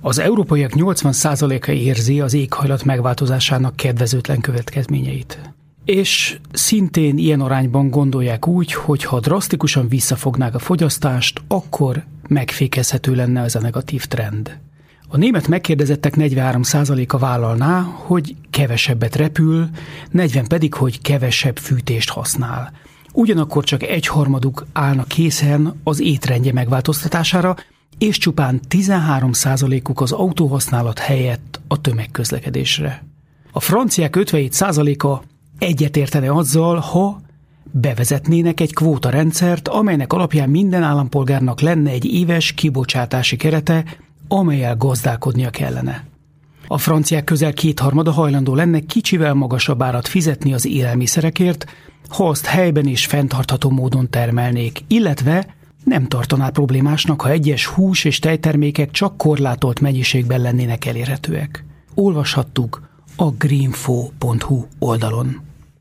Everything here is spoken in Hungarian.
Az európaiak 80%-a érzi az éghajlat megváltozásának kedvezőtlen következményeit. És szintén ilyen arányban gondolják úgy, hogy ha drasztikusan visszafognák a fogyasztást, akkor megfékezhető lenne ez a negatív trend. A német megkérdezettek 43%-a vállalná, hogy kevesebbet repül, 40% pedig, hogy kevesebb fűtést használ. Ugyanakkor csak 1/3 állna készen az étrendje megváltoztatására, és csupán 13%-uk az autóhasználat helyett a tömegközlekedésre. A franciák 57%-a egyetértene azzal, ha bevezetnének egy kvótarendszert, amelynek alapján minden állampolgárnak lenne egy éves kibocsátási kerete, amellyel gazdálkodnia kellene. A franciák közel 2/3 hajlandó lenne kicsivel magasabb árat fizetni az élelmiszerekért, ha azt helyben és fenntartható módon termelnék, illetve nem tartaná problémásnak, ha egyes hús- és tejtermékek csak korlátolt mennyiségben lennének elérhetőek. Olvashattuk a greenfo.hu oldalon.